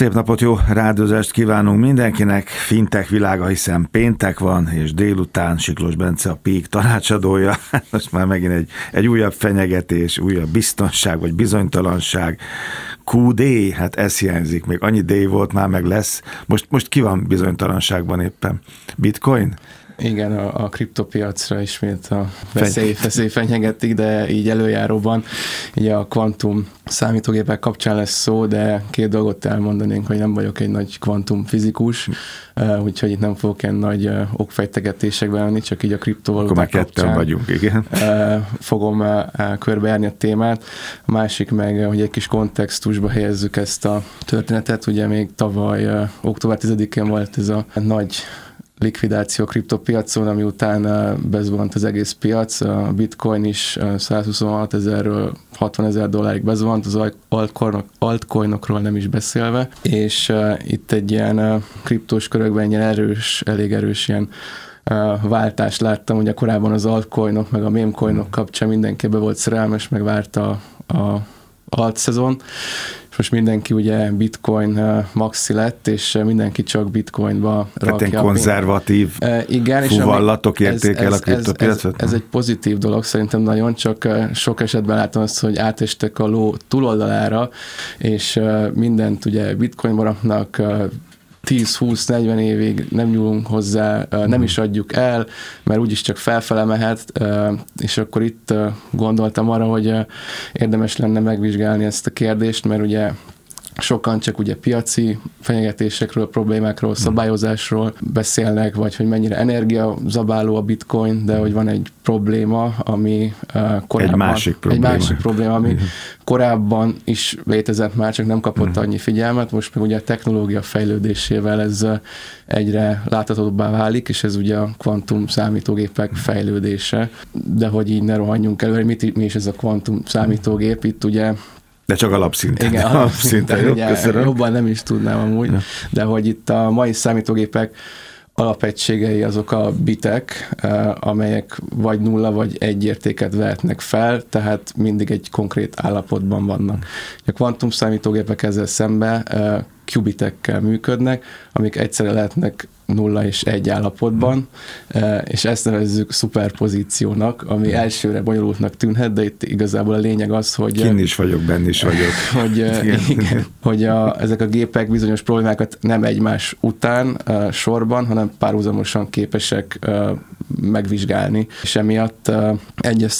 Szép napot, jó rádiózást kívánunk mindenkinek. Fintech világa, hiszen péntek van, és délután Siklós Bence a PEAK tanácsadója. Most már megint egy újabb fenyegetés, újabb biztonság vagy bizonytalanság. QD, hát ez hiányzik, még annyi D volt, már meg lesz. Most ki van bizonytalanságban éppen? Bitcoin? Igen, a kriptopiacra ismét a veszély fenyegetik, de így előjáróban így a kvantum számítógépek kapcsán lesz szó, de két dolgot elmondanénk, hogy nem vagyok egy nagy kvantumfizikus, úgyhogy itt nem fogok ilyen nagy okfejtegetésekbe menni, csak így a kriptovaluták kapcsán. Akkor már ketten vagyunk, igen. Fogom körbejárni a témát. A másik meg, hogy egy kis kontextusba helyezzük ezt a történetet. Ugye még tavaly október 10-én volt ez a nagy likvidáció kriptopiacon, ami után bezuhant az egész piac, a bitcoin is 126 000-ről 60 000 dollárig bezuhant, az altcoinokról nem is beszélve, és itt egy ilyen kriptós körökben ilyen elég erős ilyen váltást láttam, ugye korábban az altcoinok meg a memecoinok kapcsán mindenki be volt szerelmes, meg várta a alt szezon, és most mindenki ugye bitcoin maxi lett, és mindenki csak bitcoinba rakja. Tehát konzervatív fuvallatok értékel a kriptopiacot? Ez egy pozitív dolog, szerintem nagyon, csak sok esetben látom azt, hogy átestek a ló túloldalára, és mindent ugye bitcoinba raknak, 10-20-40 évig nem nyúlunk hozzá, nem is adjuk el, mert úgyis csak felfele mehet, és akkor itt gondoltam arra, hogy érdemes lenne megvizsgálni ezt a kérdést, mert ugye sokan csak ugye piaci fenyegetésekről, problémákról, szabályozásról beszélnek, vagy hogy mennyire energiazabáló a bitcoin, de hogy van egy probléma, ami korábban... Egy másik probléma, ami korábban is létezett már, csak nem kapott annyi figyelmet, most meg ugye a technológia fejlődésével ez egyre láthatóbbá válik, és ez ugye a kvantum számítógépek fejlődése, de hogy így ne rohanjunk előre, mi is ez a kvantum számítógép, itt ugye de csak alapszinten. Igen, alapszinten. Jó, jobban nem is tudnám amúgy, de hogy itt a mai számítógépek alapegységei azok a bitek, amelyek vagy 0 vagy 1 értéket vehetnek fel, tehát mindig egy konkrét állapotban vannak. A kvantum számítógépek ezzel szemben qubit-ekkel működnek, amik egyszerre lehetnek 0 és 1 állapotban, és ezt nevezzük szuperpozíciónak, ami elsőre bonyolultnak tűnhet, de itt igazából a lényeg az, hogy... Kinn is vagyok, benn is vagyok. hogy ezek a gépek bizonyos problémákat nem egymás után sorban, hanem párhuzamosan képesek megvizsgálni, és emiatt egyes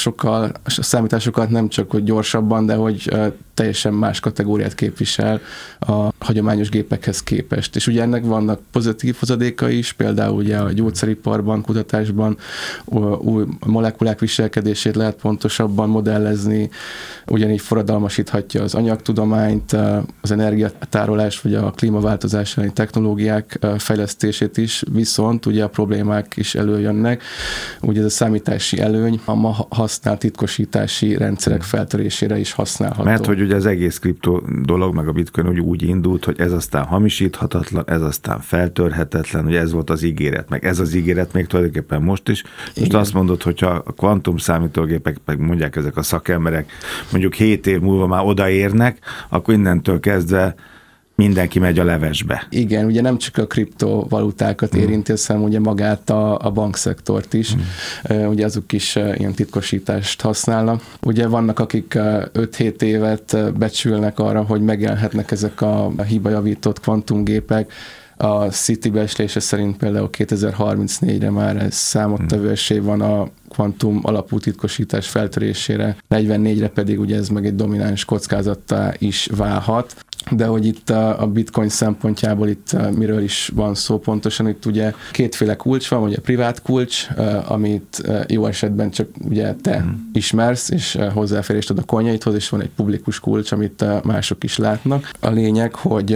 számításokat nem csak hogy gyorsabban, de hogy teljesen más kategóriát képvisel a hagyományos gépekhez képest. És ugye ennek vannak pozitív hozadékai is, például ugye a gyógyszeriparban, kutatásban új molekulák viselkedését lehet pontosabban modellezni, ugyanígy forradalmasíthatja az anyagtudományt, az energiatárolás vagy a klímaváltozás elleni technológiák fejlesztését is, viszont ugye a problémák is előjönnek. Ugye ez a számítási előny a ma használt titkosítási rendszerek feltörésére is használható. Mert hogy ugye az egész kripto dolog, meg a bitcoin úgy indult, hogy ez aztán hamisíthatatlan, ez aztán feltörhetetlen, ugye ez volt az ígéret, meg ez az ígéret még tulajdonképpen most is. Most azt mondod, hogyha a kvantum számítógépek, meg mondják ezek a szakemberek, mondjuk 7 év múlva már odaérnek, akkor innentől kezdve mindenki megy a levesbe. Igen, ugye nem csak a kriptovalutákat érinti, hanem ugye magát a bankszektort is. Ugye azok is ilyen titkosítást használnak. Ugye vannak, akik 5-7 évet becsülnek arra, hogy megjelenhetnek ezek a hibajavított kvantumgépek. A Citi becslése szerint például 2034-re már ez számottevő esély van a kvantum alapú titkosítás feltörésére, 44-re pedig ugye ez meg egy domináns kockázattá is válhat. De hogy itt a bitcoin szempontjából itt miről is van szó pontosan, itt ugye kétféle kulcs van, ugye a privát kulcs, amit jó esetben csak ugye te ismersz, és hozzáférést ad a coinjaidhoz, és van egy publikus kulcs, amit mások is látnak. A lényeg, hogy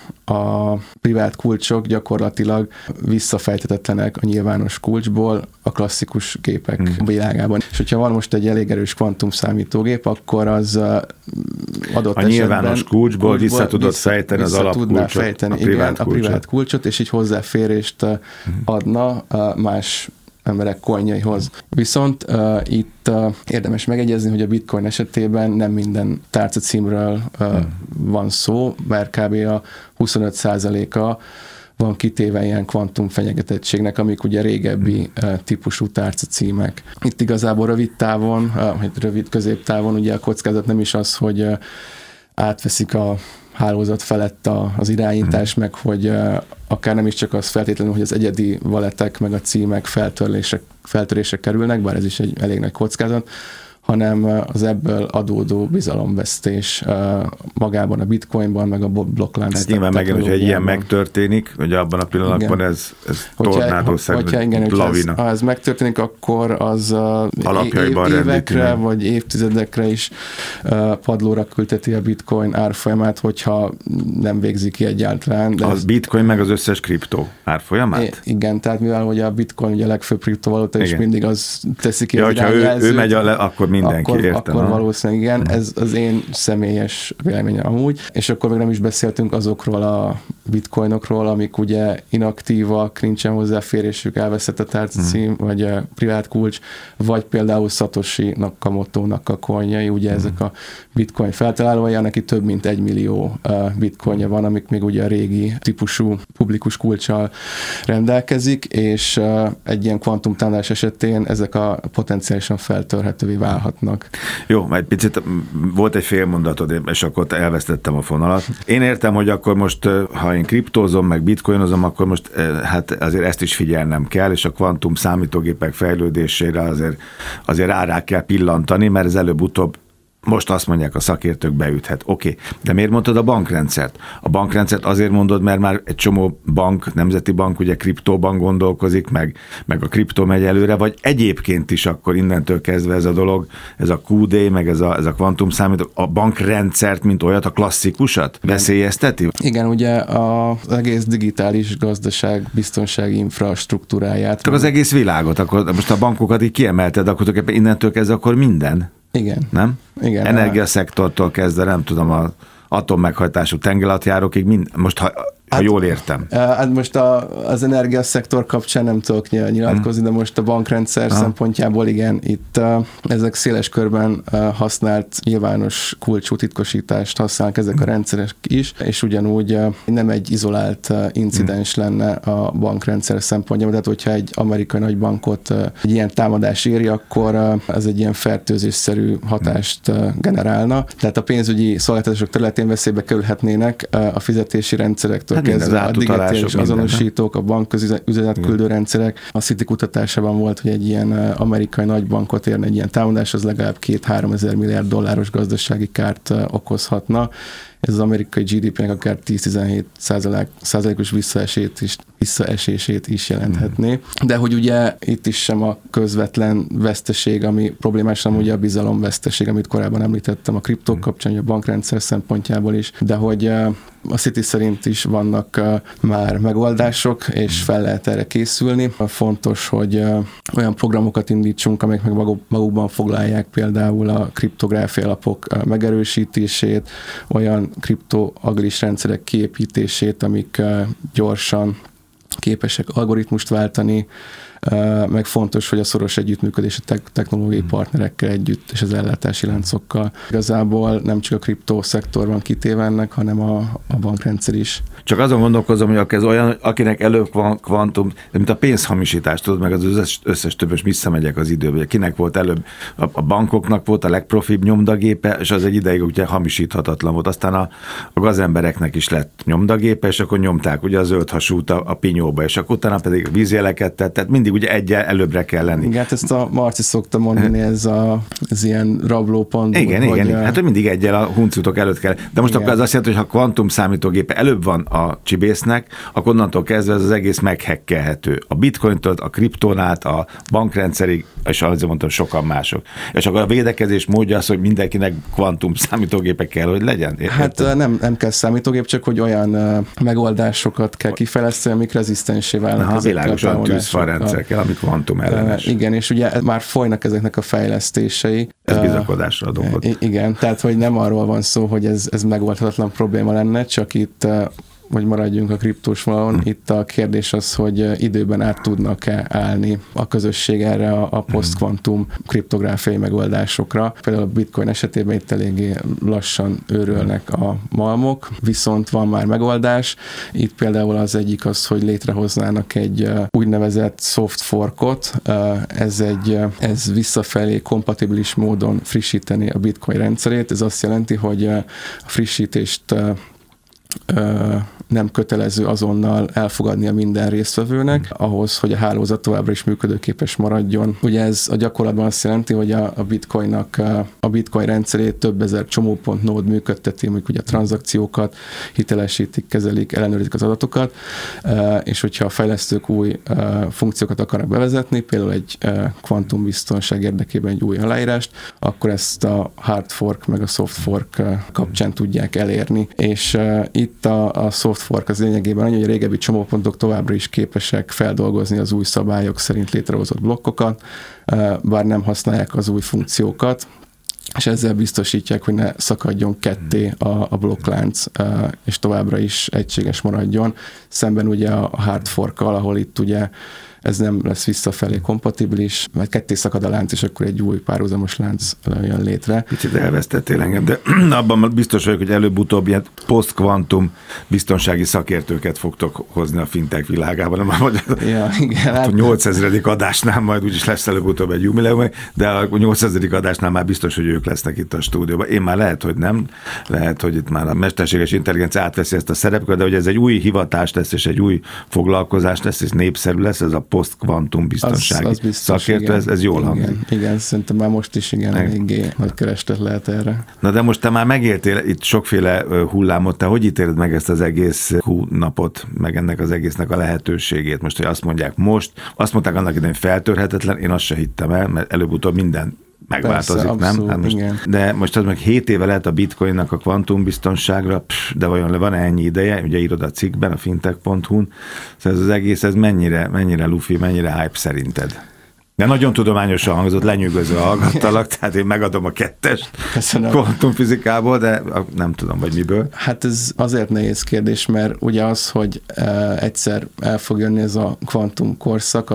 a privát kulcsok gyakorlatilag visszafejthetetlenek a nyilvános kulcsból a klasszikus gépek világában. És hogyha van most egy elég erős kvantum számítógép, akkor az adott a nyilvános kulcsból vissza tudod fejteni az alapkulcsot, a privát kulcsot, és így hozzáférést adna más emberek coinjaihoz. Viszont itt érdemes megegyezni, hogy a bitcoin esetében nem minden tárcacímről van szó, mert kb. A 25%-a van kitéve ilyen kvantum fenyegetettségnek, amik ugye régebbi típusú tárcacímek. Itt igazából rövid távon, rövid középtávon ugye a kockázat nem is az, hogy átveszik a hálózat felett az irányítás, meg hogy akár nem is csak az feltétlenül, hogy az egyedi valetek meg a címek feltörésre kerülnek, bár ez is egy elég nagy kockázat, hanem az ebből adódó bizalomvesztés magában a bitcoinban, meg a blokklánc. Tehát nyilván megint, hogyha egy ilyen megtörténik, hogy abban a pillanatban ez tornádószerű lavina. Ha ez megtörténik, akkor az évekre vagy évtizedekre is padlóra küldheti a bitcoin árfolyamát, hogyha nem végzi ki egyáltalán. De az bitcoin meg az összes kriptó árfolyamát? Igen, tehát mivel hogy a bitcoin ugye a legfőbb kriptovaluta, és mindig az teszi ki az irányjelzőt. Ő megy akkor mindenki akkor valószínűleg igen, ez az én személyes véleményem amúgy, és akkor még nem is beszéltünk azokról a bitcoinokról, amik ugye inaktívak, nincsen hozzáférésük, elveszett a tárcacím, vagy privát kulcs, vagy például Satoshi Nakamoto-nak a coinjai, ugye ezek a bitcoin feltalálói, neki több mint 1 millió bitcoinja van, amik még ugye a régi típusú publikus kulccsal rendelkezik, és egy ilyen kvantumtámadás esetén ezek a potenciálisan feltörhetővé válhatnak. Jó, egy picit volt egy fél mondatod, és akkor elvesztettem a fonalat. Én értem, hogy akkor most, ha én kriptózom, meg bitcoinozom, akkor most hát azért ezt is figyelnem kell, és a kvantum számítógépek fejlődésére azért rá kell pillantani, mert ez előbb-utóbb most azt mondják, a szakértők beüthet. Oké. De miért mondtad a bankrendszert? A bankrendszert azért mondod, mert már egy csomó bank, nemzeti bank, ugye kriptóban gondolkozik, meg a kriptó megy előre, vagy egyébként is akkor innentől kezdve ez a dolog, ez a QD, meg ez a kvantum számító, a bankrendszert, mint olyat, a klasszikusat veszélyezteti? Igen, ugye az egész digitális gazdaság biztonsági infrastruktúráját. Csak az egész világot, akkor most a bankokat így kiemelted, akkor tulajdonképpen innentől kezdve akkor minden? Igen. Nem? Igen. Energiaszektortól kezdve, nem tudom, az atommeghajtású tengeralattjárókig, most ha jól értem. Hát most az energiaszektor kapcsán nem tudok nyilatkozni, de most a bankrendszer szempontjából igen, itt ezek széles körben használt nyilvános kulcsú titkosítást használnak ezek a rendszerek is, és ugyanúgy nem egy izolált incidens lenne a bankrendszer szempontjából, tehát hogyha egy amerikai nagybankot egy ilyen támadás éri, akkor ez egy ilyen fertőzésszerű hatást generálna. Tehát a pénzügyi szolgáltatások területén veszélybe kerülhetnének a fizetési rendszerektől kezdve a digitális azonosítók, a banküzenetküldő rendszerek. A Citi kutatásában volt, hogy egy ilyen amerikai nagybankot érne egy ilyen támadás, az legalább 2-3 ezer milliárd dolláros gazdasági kárt okozhatna. Ez az amerikai GDP-nek akár 10-17%-os visszaesését is jelenthetné. De hogy ugye itt is sem a közvetlen veszteség, ami problémás, hanem ugye a bizalomveszteség, amit korábban említettem a kriptók kapcsán, a bankrendszer szempontjából is, de hogy a Citi szerint is vannak már megoldások, és fel lehet erre készülni. Fontos, hogy olyan programokat indítsunk, amelyek meg magukban foglalják például a kriptográfia alapok megerősítését, olyan kriptoagilis rendszerek kiépítését, amik gyorsan képesek algoritmust váltani, meg fontos, hogy a szoros együttműködés a technológiai partnerekkel együtt és az ellátási láncokkal. Igazából nem csak a kriptószektor van kitéve ennek, hanem a bankrendszer is. Csak azon gondolkozom, hogy ez olyan, akinek előbb van kvantum, mint a pénzhamisítás, tudod, meg az összes többös visszamegyek az időbe. Kinek volt előbb? A bankoknak volt a legprofibb nyomdagépe, és az egy ideig ugye hamisíthatatlan volt. Aztán a gazembereknek is lett nyomdagépe, és akkor nyomták ugye a zöld hasút a pinyóba, és akkor utána pedig a vízjeleket tett, tehát mindig ugye egyel előbbre kell lenni. Igen, hát ezt a Marci szokta mondani, ez ilyen rablópont. Igen. Hát mindig egyel a huncutok előtt kell. De most akkor az azt jelenti, hogy ha kvantum számítógépe előbb van a csibésznek, akkor onnantól kezdve ez az egész meghekkelhető. A bitcointól, a kriptón át, a bankrendszerig, és azért mondtam, sokan mások. És akkor a védekezés módja az, hogy mindenkinek kvantum számítógépe kell, hogy legyen. Hát nem kell számítógép, csak hogy olyan megoldásokat kell kifejleszteni, amik rezisztensé válnak. Világos, olyan tűzfalrendszer kell, amik kvantum ellenes. Igen, és ugye már folynak ezeknek a fejlesztései. Ez bizakodásra ad okot. Igen, tehát hogy nem arról van szó, hogy ez megoldhatatlan probléma lenne, csak itt hogy maradjunk a kriptós vonalon. Itt a kérdés az, hogy időben át tudnak-e állni a közösség erre a post-quantum kriptográfiai megoldásokra. Például a Bitcoin esetében itt eléggé lassan őrölnek a malmok, viszont van már megoldás. Itt például az egyik az, hogy létrehoznának egy úgynevezett soft forkot. Ez visszafelé kompatibilis módon frissíteni a Bitcoin rendszerét. Ez azt jelenti, hogy a frissítést nem kötelező azonnal elfogadnia minden résztvevőnek, ahhoz, hogy a hálózat továbbra is működőképes maradjon. Ugye ez a gyakorlatban azt jelenti, hogy a Bitcoinnak a Bitcoin rendszerét több ezer csomópont nód működteti, mondjuk ugye a tranzakciókat hitelesítik, kezelik, ellenőrizik az adatokat, és hogyha a fejlesztők új funkciókat akarnak bevezetni, például egy kvantumbiztonság érdekében egy új aláírást, akkor ezt a hard fork meg a soft fork kapcsán tudják elérni. És itt a soft fork az lényegében annyi, hogy a régebbi csomópontok továbbra is képesek feldolgozni az új szabályok szerint létrehozott blokkokat, bár nem használják az új funkciókat, és ezzel biztosítják, hogy ne szakadjon ketté a blokklánc, és továbbra is egységes maradjon. Szemben ugye a hard forkkal, ahol itt ugye ez nem lesz visszafelé kompatibilis, mert ketté szakad a lánc, és akkor egy új párhuzamos lánc jön létre. Picit elvesztettél engem, de abban biztos vagyok, hogy előbb-utóbb ilyen post-quantum biztonsági szakértőket fogtok hozni a fintech világában. Ja, igen. A 8000. adásnál majd úgyis lesz előbb-utóbb egy jubileum, de a 8000. adásnál már biztos, hogy ők lesznek itt a stúdióban. Én már lehet, hogy nem. Lehet, hogy itt már a mesterséges intelligencia átveszi ezt a szerepet, de hogy ez egy új hivatás lesz, és egy új foglalkozás lesz, és népszerű lesz, ez a post-quantum biztonsági az biztos, szakértő, ez jól hangzik. Igen, szerintem már most is eléggé nagy kereslet lehet erre. Na de most te már megértél itt sokféle hullámot, te hogy ítéled meg ezt az egész napot, meg ennek az egésznek a lehetőségét? Most, hogy azt mondták annak idején, hogy feltörhetetlen, én azt se hittem el, mert előbb-utóbb minden megváltozik, persze, abszolút, nem? Hát most, igen. De most az meg 7 éve lehet a bitcoinnak a kvantumbiztonságra, de vajon van ennyi ideje? Ugye írod a cikkben, a fintech.hu-n, szóval ez az egész, ez mennyire lufi, mennyire hype szerinted? De nagyon tudományosan hangzott, lenyűgöző hallgattalak, tehát én megadom a 2-est kvantumfizikából, de nem tudom, vagy miből. Hát ez azért nehéz kérdés, mert ugye az, hogy egyszer el fog jönni ez a kvantum korszak,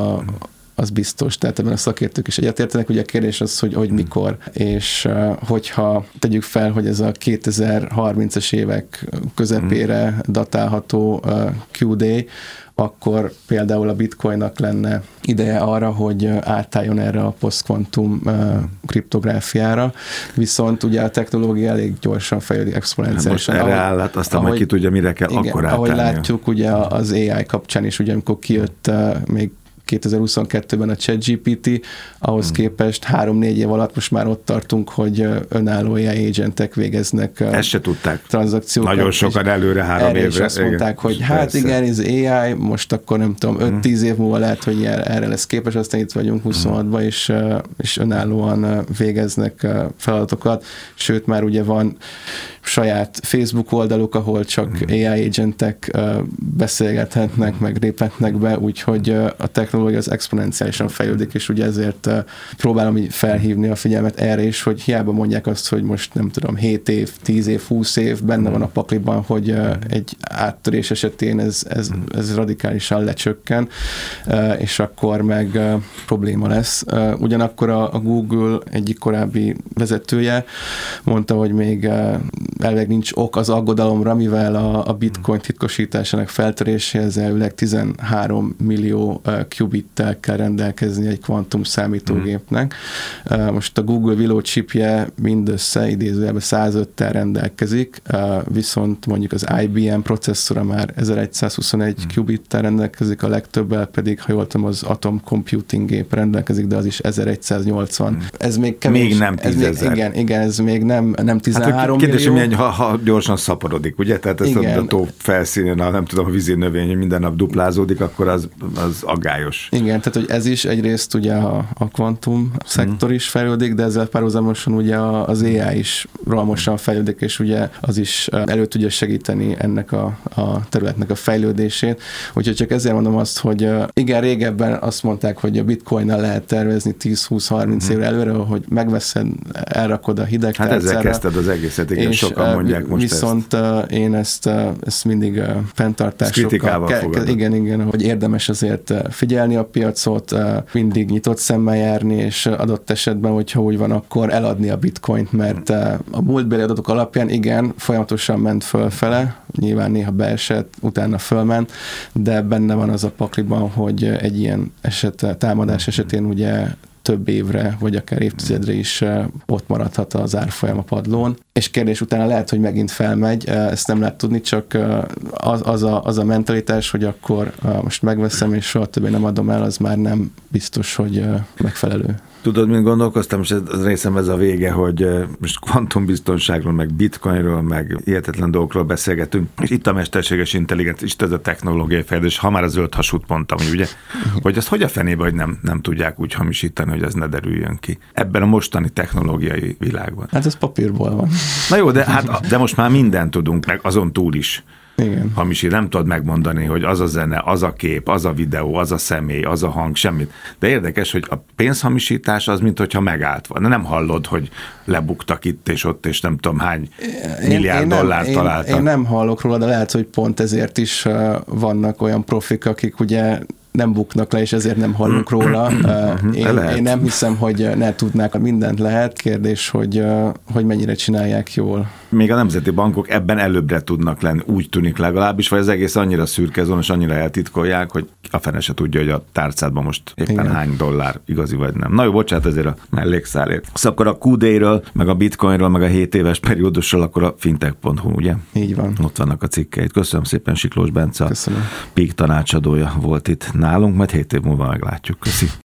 az biztos, tehát ebben a szakértők is egyetértenek, ugye a kérdés az, hogy mikor, és hogyha tegyük fel, hogy ez a 2030-as évek közepére datálható Q-day, akkor például a Bitcoinnak lenne ideje arra, hogy átálljon erre a post-quantum kriptográfiára, viszont ugye a technológia elég gyorsan fejlődik exponenciálisan. Most erre áll, hát aztán majd ki tudja, mire kell akkor átállni. Ahogy látjuk ugye az AI kapcsán is, ugye amikor kijött még 2022-ben a ChatGPT, ahhoz képest 3-4 év alatt most már ott tartunk, hogy önálló AI agentek végeznek ezt se tudták. Tranzakciókat. Nagyon sokan előre 3 évre. És azt mondták, hogy hát igen, ez AI, most akkor nem tudom, 5-10 év múlva lehet, hogy erre lesz képes, aztán itt vagyunk 26-ban, és önállóan végeznek feladatokat, sőt már ugye van saját Facebook oldaluk, ahol csak AI agentek beszélgethetnek, meg léphetnek be, úgyhogy a technológia az exponenciálisan fejlődik, és ugye ezért próbálom így felhívni a figyelmet erre is, hogy hiába mondják azt, hogy most nem tudom, 7 év, 10 év, 20 év benne van a pakliban, hogy egy áttörés esetén ez radikálisan lecsökken, és akkor meg probléma lesz. Ugyanakkor a Google egyik korábbi vezetője mondta, hogy még elvileg nincs ok az aggodalomra, mivel a bitcoin titkosításának feltöréséhez elvileg 13 millió qubittel kell rendelkezni egy kvantum számítógépnek. Most a Google Willow chipje mindössze idézőjelben 105-tel rendelkezik, viszont mondjuk az IBM processzora már 1121 qubittel rendelkezik, a legtöbbel pedig, ha jól tudom, az Atom Computing gép rendelkezik, de az is 1180. Ez még kevés. Még nem 10.000. Igen, ez még nem 13 millió. Kérdés, milyen, ha gyorsan szaporodik, ugye? Tehát ezt a tó felszínén, nem tudom, a vízi növény minden nap duplázódik, akkor az aggályos. Igen, tehát hogy ez is egyrészt ugye a kvantum szektor is fejlődik, de ezzel párhuzamosan ugye az AI is rohamosan fejlődik, és ugye az is elő tudja segíteni ennek a területnek a fejlődését. Úgyhogy csak ezért mondom azt, hogy igen, régebben azt mondták, hogy a bitcoinnal lehet tervezni 10-20-30 évre előre, hogy megveszed, elrakod a hideg tárcára. Hát ezzel kezdted az egészet, igen, sokan mondják most viszont én ezt mindig fenntartásokkal... Igen, hogy érdemes azért figyelni a piacot, mindig nyitott szemmel járni, és adott esetben, hogyha úgy van, akkor eladni a bitcoint, mert a múltbeli adatok alapján igen, folyamatosan ment fölfele, nyilván néha beesett, utána fölment, de benne van az a pakliban, hogy egy ilyen támadás esetén ugye több évre, vagy akár évtizedre is ott maradhat az árfolyam a padlón. És kérdés utána lehet, hogy megint felmegy, ezt nem lehet tudni, csak az a mentalitás, hogy akkor most megveszem, és soha többé nem adom el, az már nem biztos, hogy megfelelő. Tudod, mint gondolkoztam, és ez részem ez a vége, hogy most kvantumbiztonságról, meg bitcoinról, meg hihetetlen dolgokról beszélgetünk, és itt a mesterséges intelligencia, itt ez a technológiai fejlődés, ha már a zöld hasút mondtam, ugye, hogy azt hogy a fenébe, hogy nem tudják úgy hamisítani, hogy ez ne derüljön ki. Ebben a mostani technológiai világban. Hát ez papírból van. Na jó, de most már mindent tudunk, meg azon túl is. Igen. Hamisít, nem tudod megmondani, hogy az a zene, az a kép, az a videó, az a személy, az a hang, semmit. De érdekes, hogy a pénzhamisítás az, mintha megállt volna. Nem hallod, hogy lebuktak itt és ott, és nem tudom hány milliárd dollárt találtak. Én nem hallok róla, de lehet, hogy pont ezért is vannak olyan profik, akik ugye nem buknak le, és ezért nem hallunk róla. Én nem hiszem, hogy ne tudnák, mindent lehet. Kérdés, hogy mennyire csinálják jól. Még a nemzeti bankok ebben előbbre tudnak lenni, úgy tűnik legalábbis, vagy az egész annyira szürke zóna, és annyira eltitkolják, hogy a fene se tudja, hogy a tárcádban most éppen hány dollár igazi vagy nem. Na jó, bocsánat ezért a mellékszálért. Szóval akkor a QD-ről, meg a bitcoinról, meg a 7 éves periódusról, akkor a fintech.hu, ugye? Így van. Ott vannak a cikkeit. Köszönöm szépen, Siklós Bence, a Köszönöm. PIK tanácsadója volt itt nálunk, majd 7 év múlva meglátjuk. Köszi.